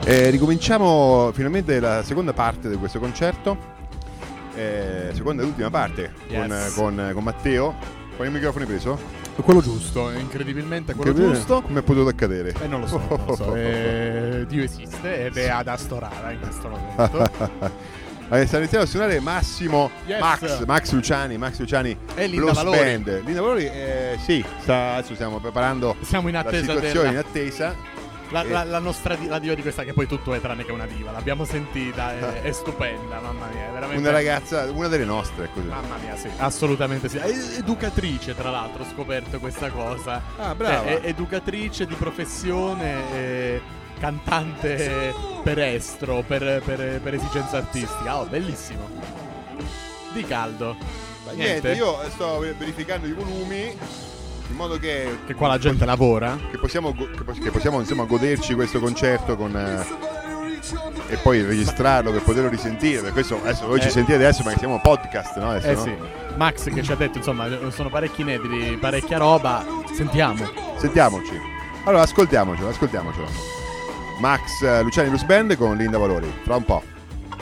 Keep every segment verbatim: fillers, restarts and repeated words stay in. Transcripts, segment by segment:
Eh, ricominciamo finalmente la seconda parte di questo concerto, eh, seconda e ultima parte, Yes. con, con, con Matteo. Quali microfoni hai preso? Quello giusto, incredibilmente quello Incredibile. giusto. Come è potuto accadere? E eh, non lo so, non lo so. Eh, Dio esiste ed è ad Astorara in questo momento. Allora, sta iniziando a suonare Massimo, Yes. Max, Max Luciani, Max Luciani E Linda Blues Valori. Band. Linda Valori, eh, sì, sta, adesso stiamo preparando Siamo in la attesa situazione, della in attesa. la, eh. la, la nostra di- la diva di questa, che poi tutto è tranne che una diva. L'abbiamo sentita, è, è stupenda, mamma mia, è veramente Una ragazza, una delle nostre, è così. Mamma mia, sì, assolutamente sì. È educatrice, tra l'altro, ho scoperto questa cosa. Ah, brava. È, è educatrice di professione, e cantante per estro, per, per, per esigenza artistica. Oh, bellissimo. Di caldo. Ma niente, io sto verificando i volumi in modo che, Che qua la gente lavora. che possiamo, go- che pos- che possiamo insomma goderci questo concerto con, eh, e poi registrarlo per poterlo risentire. Per questo adesso voi ci Eh. sentite adesso, ma che siamo podcast, no? Adesso, Eh no? sì. Max che ci ha detto, insomma, sono parecchi inediti, parecchia roba. Sentiamo. Sentiamoci. Allora ascoltiamocelo, ascoltiamocelo. Max eh, Luciani Blues Band con Linda Valori, fra un po'.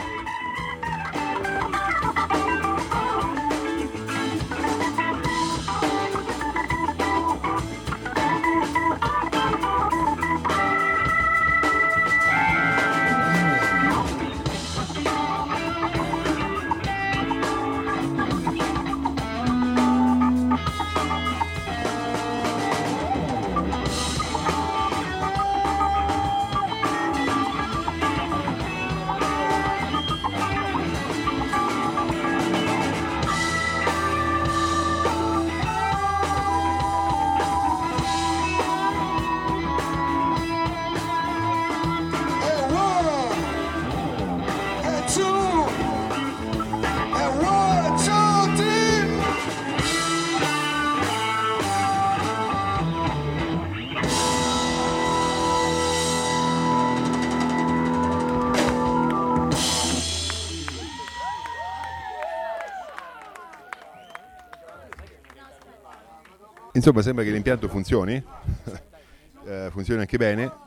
Insomma, sembra che l'impianto funzioni, eh, funzioni anche bene.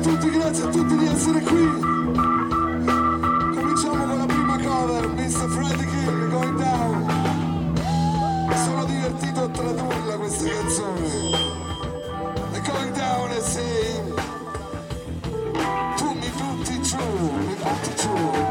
tutti, grazie a tutti di essere qui. Cominciamo con la prima cover, mister Freddie King, Going Down. Mi sono divertito a tradurla questa canzone. E Going Down è saying, tu mi butti giù, mi butti giù.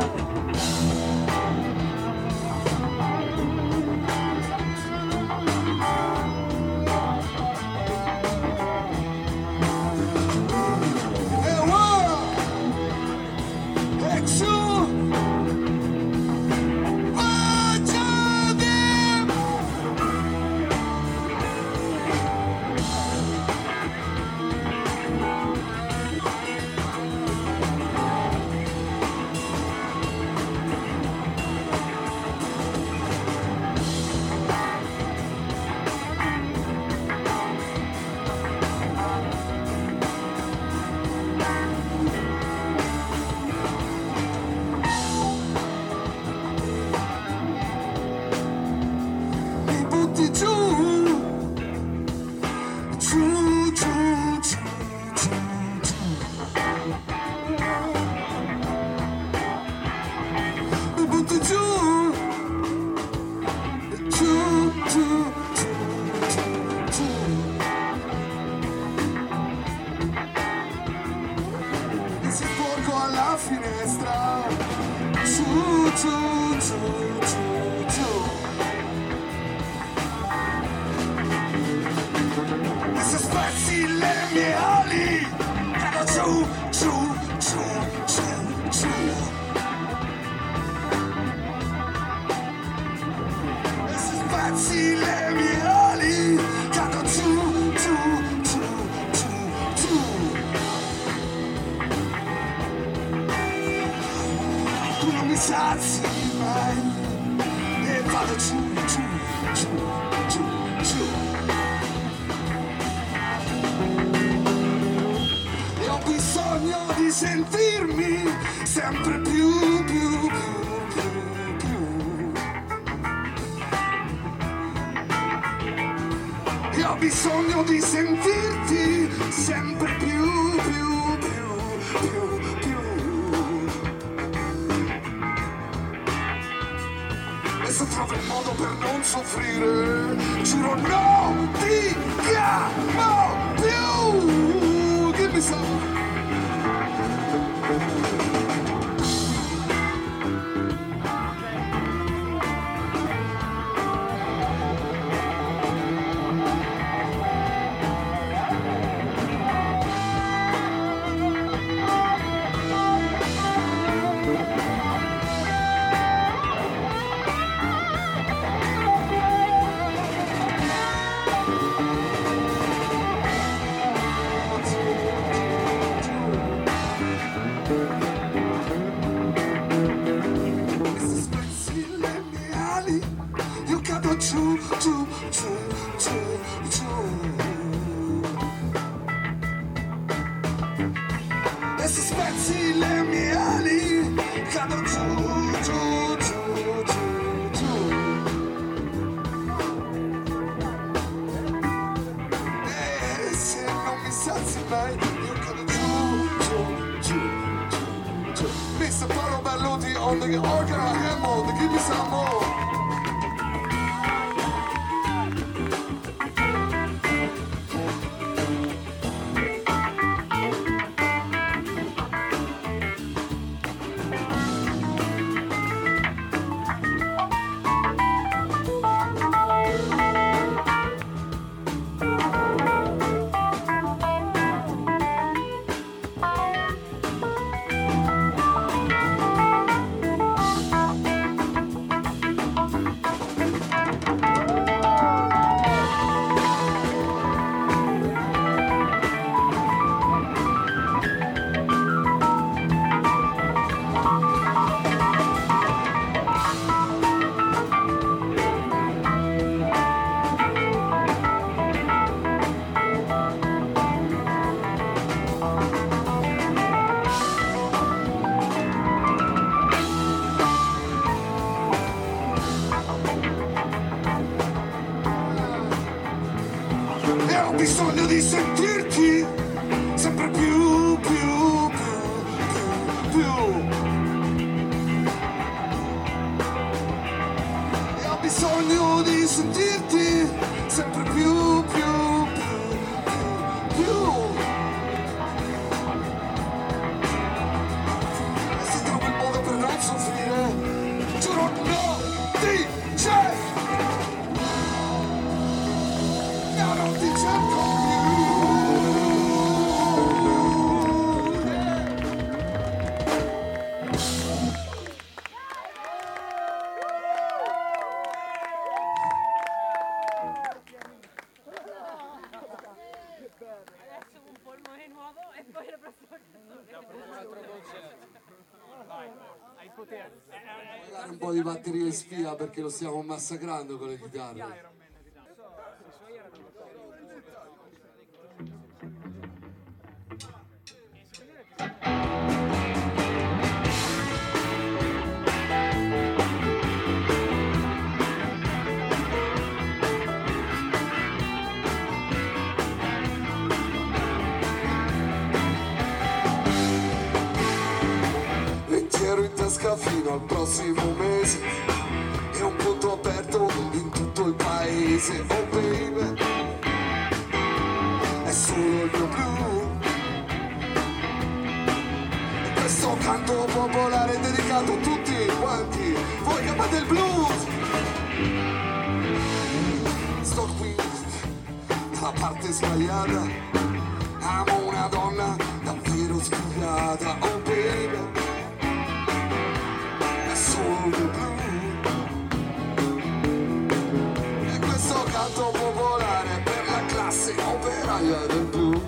bisogno di sentirti sempre più, più più. E ho bisogno di sentirti sempre più, più, più, più, più. E se trovo il modo per non soffrire, giuro no, D J. No, non ti cerco più. Un po' di batteria in spia perché lo stiamo massacrando con le chitarre. Pensiero in tasca fino al prossimo mese e un conto aperto in tutto il paese. Oh baby, è solo il mio blu. E questo canto popolare è dedicato a tutti quanti voi che amate il blues. Sto qui dalla parte sbagliata, amo una donna davvero sbagliata. Oh baby, blu. E questo canto popolare per la classe operaia del blu.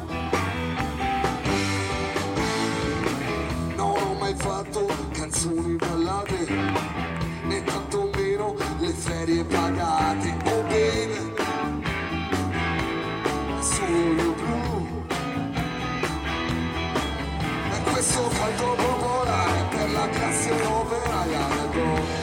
Non ho mai fatto canzoni ballate, né tantomeno le ferie pagate. Oh baby, è solo il mio blu. E questo canto popolare per la classe operaia del blu.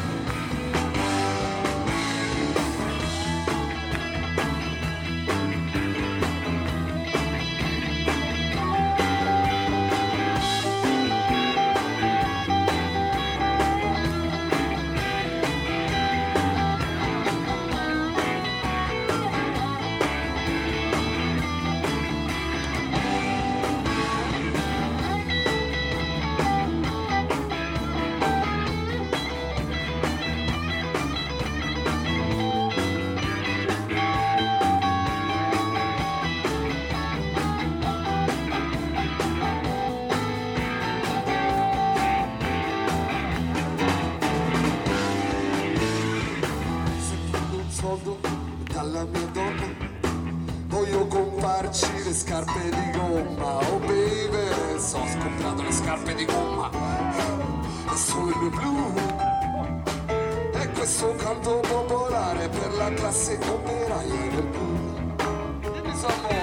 Dalla mia donna voglio comprarci le scarpe di gomma. Oh baby, so, ho comprato le scarpe di gomma, è solo il mio blu. E questo canto popolare per la classe operaia del blu. Dimmi Sammo.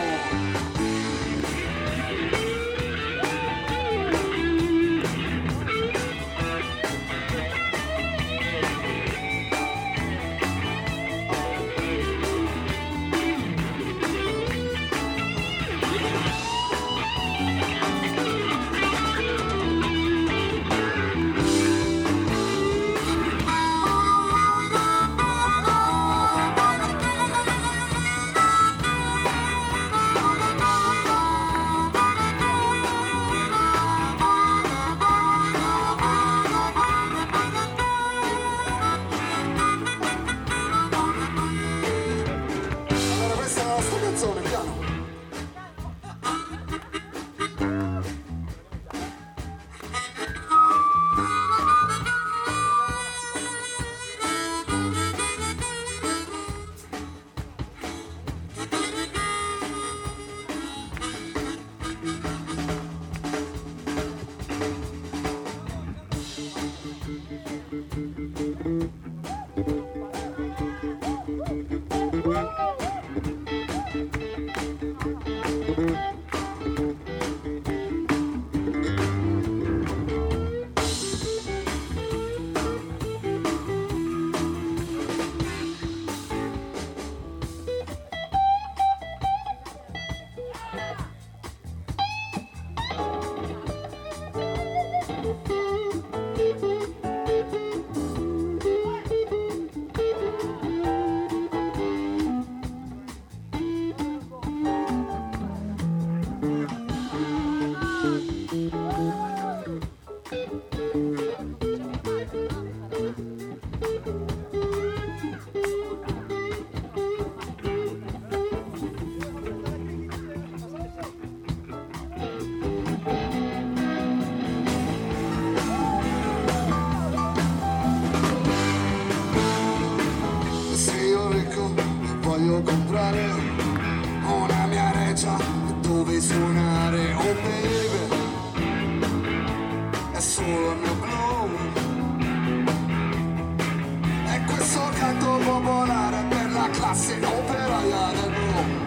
trovare una mia reggia dove suonare. Oh baby, è solo il mio blues. E questo canto popolare per la classe operaia del blues.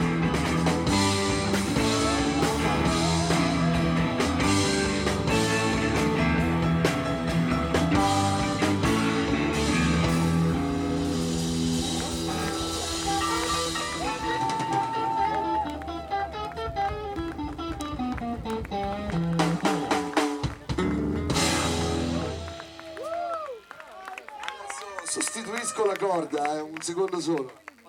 Sostituisco la corda, è eh, un secondo solo.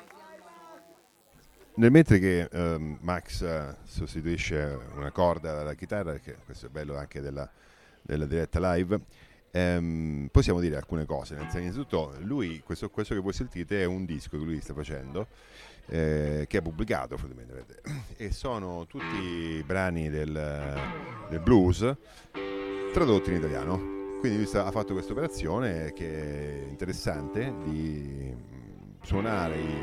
Nel mentre che ehm, Max eh, sostituisce una corda alla chitarra, perché questo è bello anche della, della diretta live, ehm, possiamo dire alcune cose. Innanzitutto, lui, questo, questo che voi sentite è un disco che lui sta facendo, eh, che è pubblicato e sono tutti brani del, del blues tradotti in italiano. Quindi lui sta, ha fatto questa operazione che è interessante di suonare i,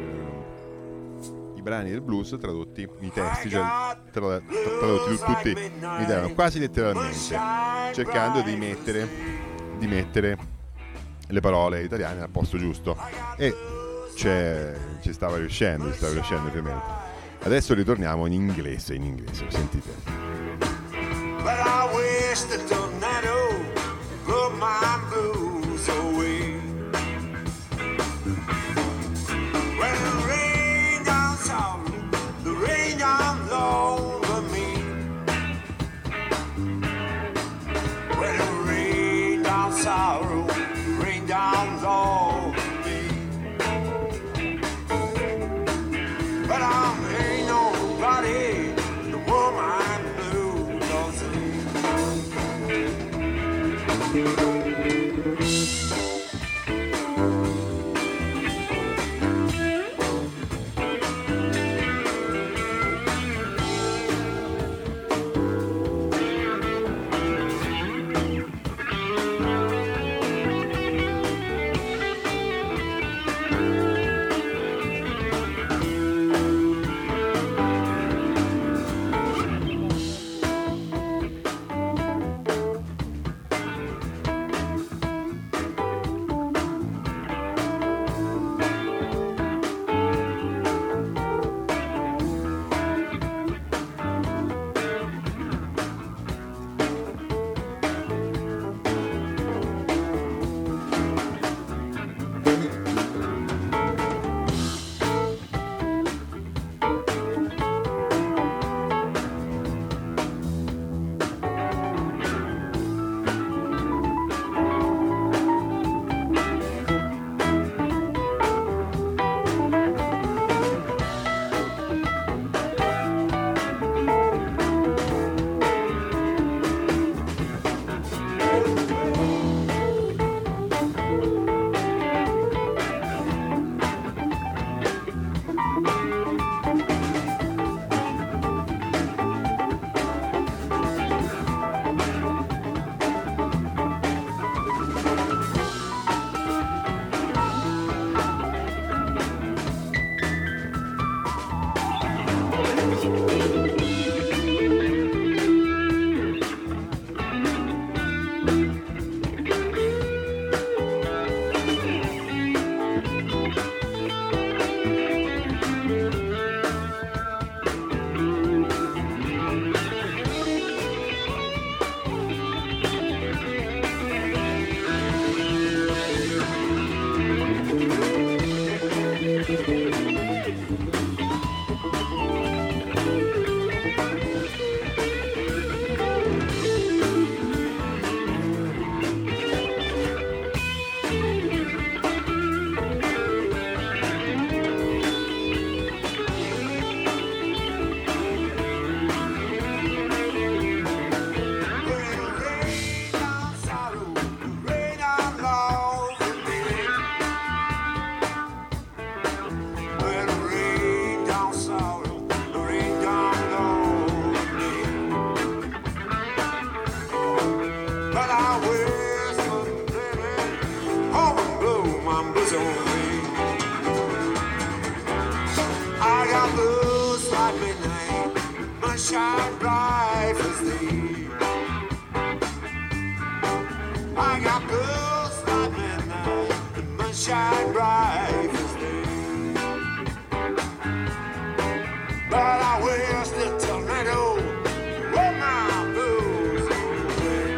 i brani del blues tradotti, i testi cioè, tra, tradotti tutti in italiano, quasi letteralmente, cercando di mettere, di mettere le parole italiane al posto giusto. E c'è, ci stava riuscendo, ci stava riuscendo ovviamente. Adesso ritorniamo in inglese, in inglese, sentite. But I wish the tornado blew my blues away. When the rain down sorrow, the rain down over me. When the rain down sorrow, the rain down over me. But I ain't nobody, the woman blue does it. shine bright as day. I got girls like midnight, the moon shine bright as day. But I wish the tornado would my blues away.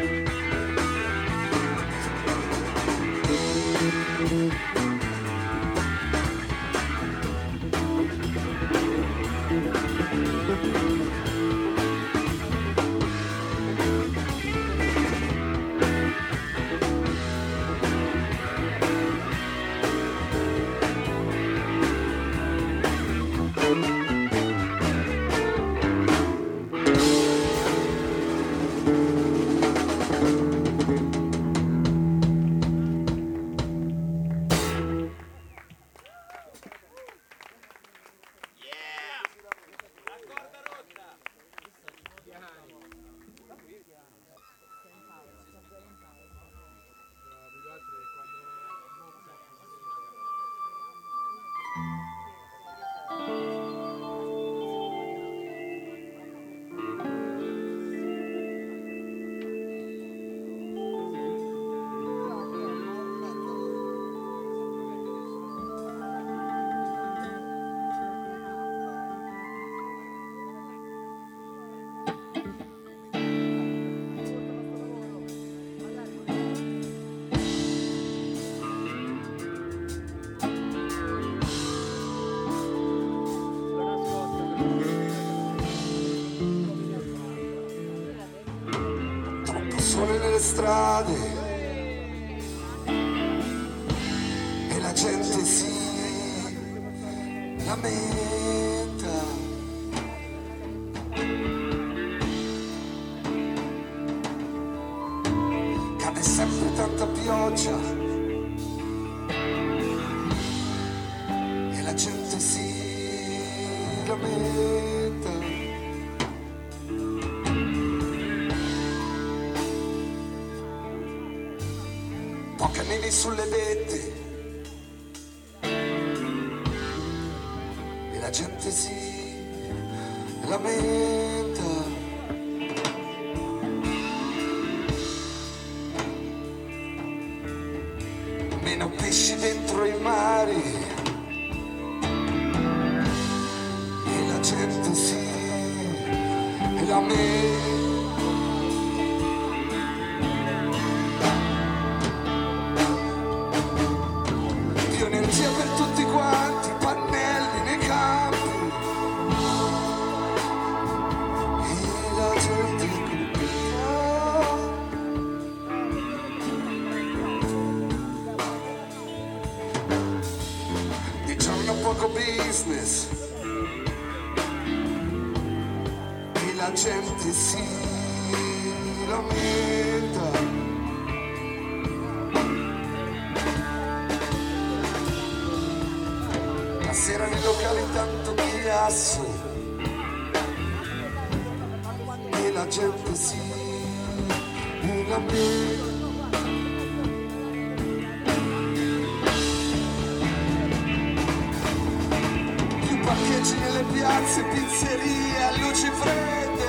Sole nelle strade e la gente si lamenta. Cade sempre tanta pioggia e la gente si lamenta. Poche neri sulle vette e la gente si lamenta. Meno pesci dentro i mari e la gente si lamenta. Energia per tutti quanti, pannelli nei campi e la gente contenta. Di giorno poco business e la gente si lamenta. Sera nei locali tanto chiasso e la gente si lamenta. Più parcheggi nelle piazze, pizzerie, a luci fredde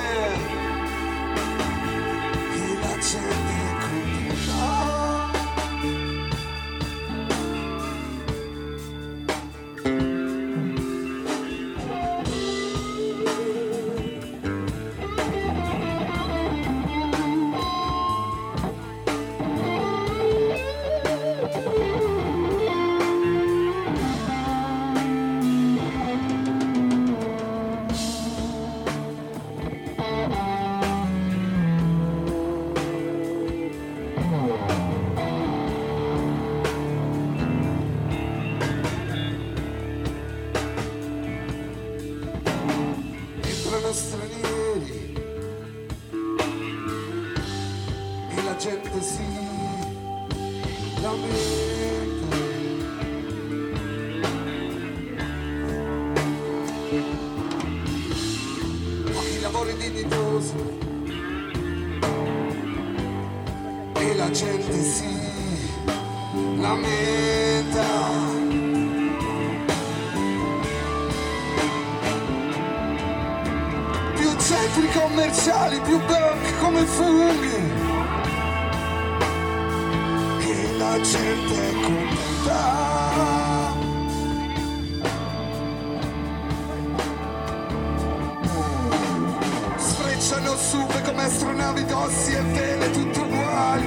e la gente è contenta. Stranieri e la gente si lamenta. Pochi lavori dignitosi e la gente si lamenta. centri commerciali più bianchi come funghi, e la gente è contenta. Sfrecciano supe come astronavi, dossi e vele tutte uguali,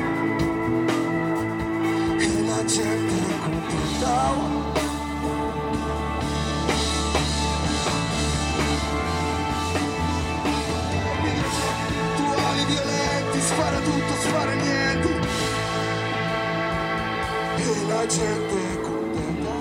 e la gente è contenta. Violenti, spara tutto, spara niente, e la gente è contenta.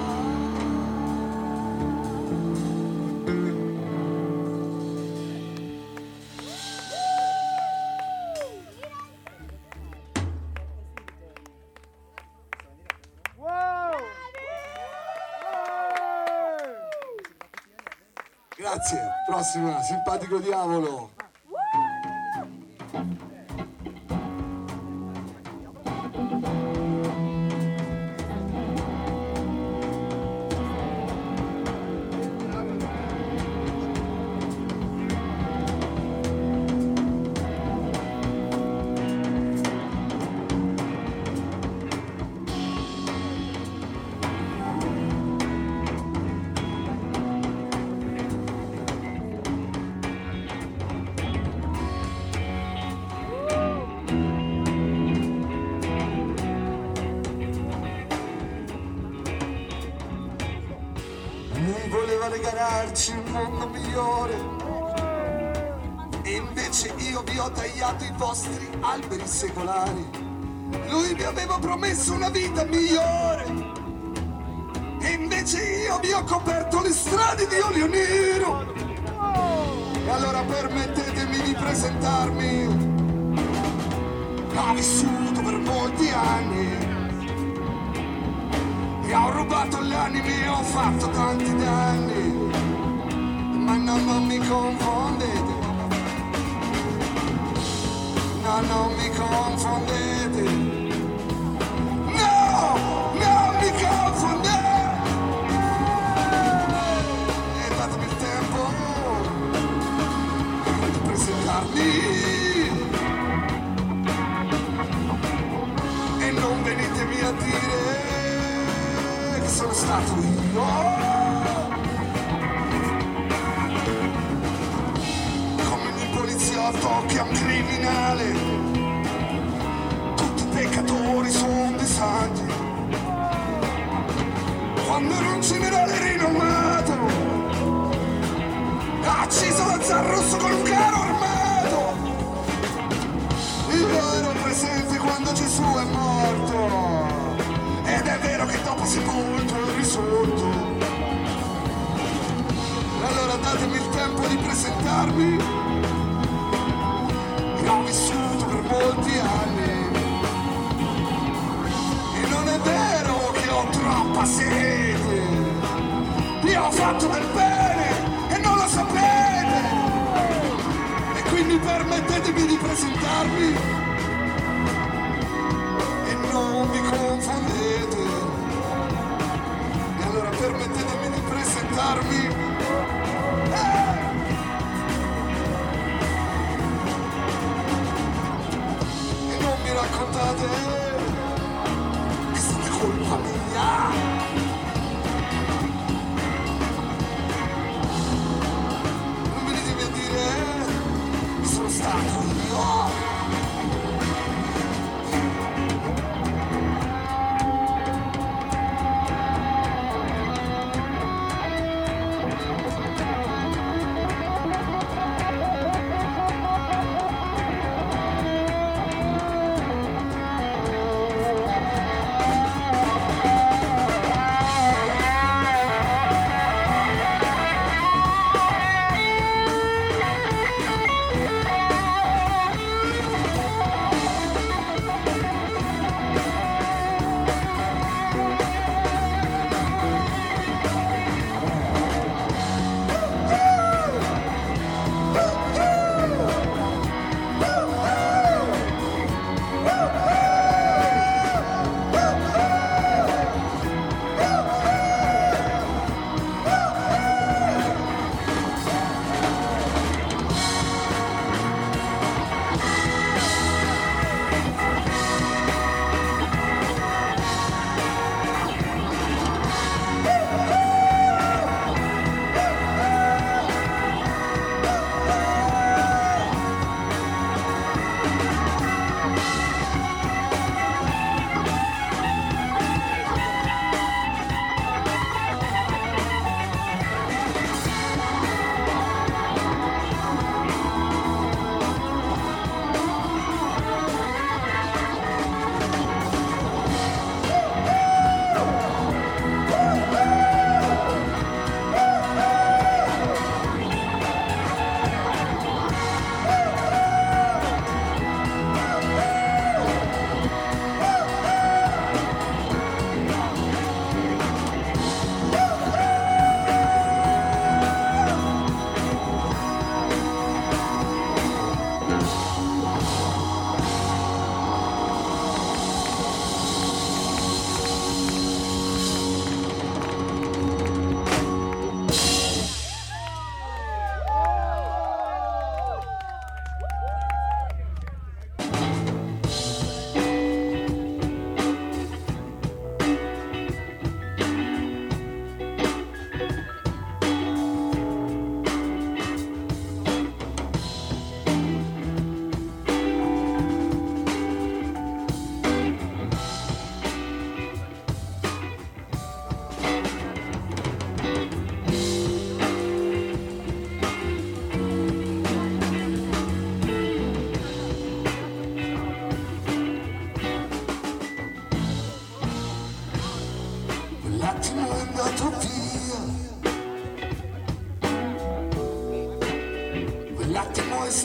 Grazie, prossima, simpatico diavolo. Regalarci un mondo migliore, e invece io vi ho tagliato i vostri alberi secolari. Lui mi aveva promesso una vita migliore, e invece io vi ho coperto le strade di olio nero. E allora permettetemi di presentarmi. Ho vissuto per molti anni e ho rubato le anime e ho fatto tanti danni, ma no, non mi confondete, no, non mi confondete, no, non mi confondete, e datemi il tempo di presentarmi, e non venitemi a dire sono stato io. Come un poliziotto che è un criminale, tutti i peccatori sono dei santi. Quando ero un generale rinomato, ha acceso la zar rosso con un carro armato. Io ero presente quando Gesù è morto, ed è vero che dopo sepolto è risorto. Allora datemi il tempo di presentarmi. Io ho vissuto per molti anni, e non è vero che ho troppa sete. Io ho fatto del bene e non lo sapete, e quindi permettetemi di presentarmi. Non mi confondete, e allora permettetemi di presentarmi. Eh! E non mi raccontate che è stata colpa mia. Non venitemi a dire che sono stato io.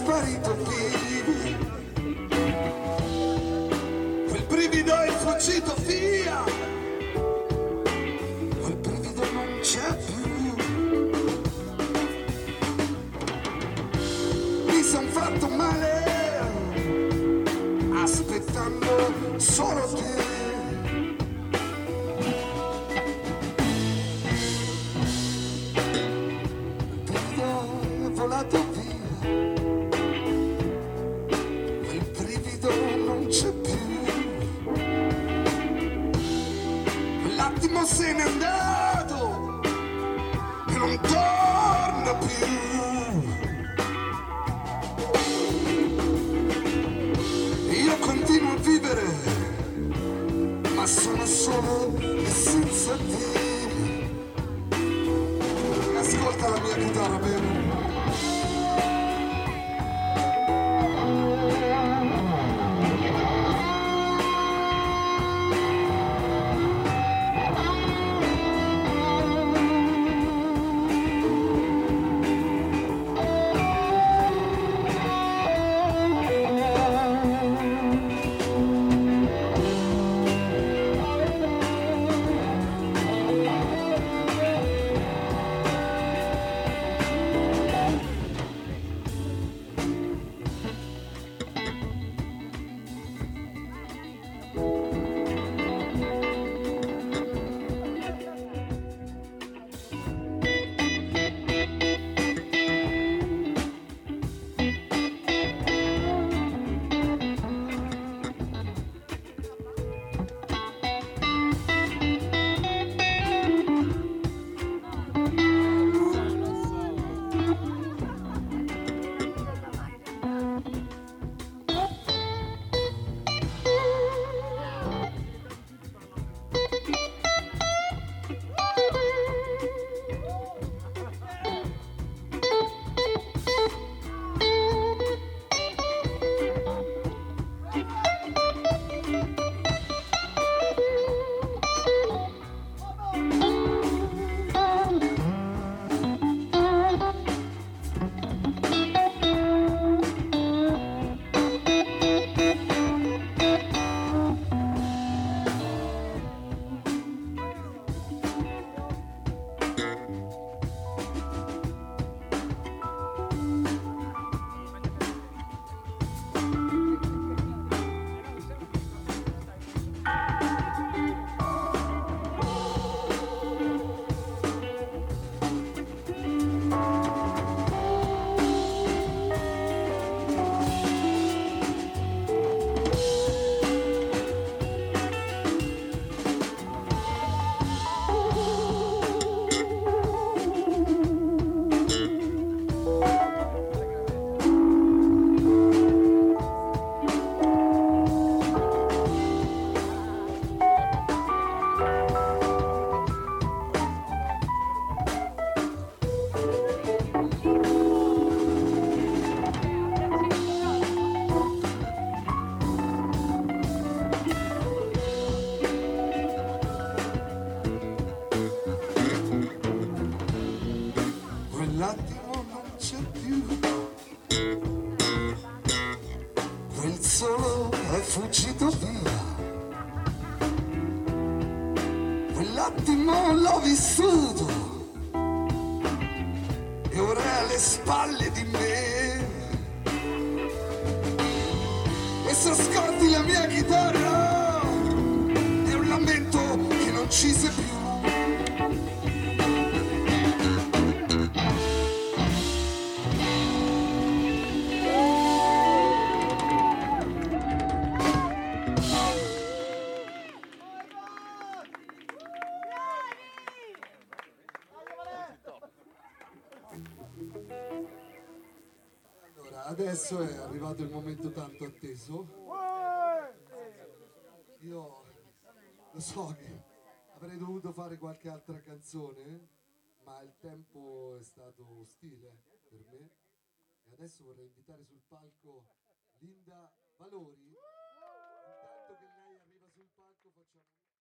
sparito via, quel brivido è fuggito via, quel brivido non c'è più. Mi son fatto male aspettando solo te. Volato via, quel brivido non c'è più, quell'attimo se n'è andato e non torna più. Io continuo a vivere, ma sono solo e senza te. Ascolta la mia chitarra, bene? Quell'attimo non c'è più, quel solo è fuggito via, quell'attimo l'ho vissuto e ora è alle spalle di me. E se ascolti la mia chitarra è un lamento che non ci sei più. Adesso è arrivato il momento tanto atteso. Io lo so che avrei dovuto fare qualche altra canzone, ma il tempo è stato ostile per me. E adesso vorrei invitare sul palco Linda Valori. Intanto che lei arriva sul palco facciamo...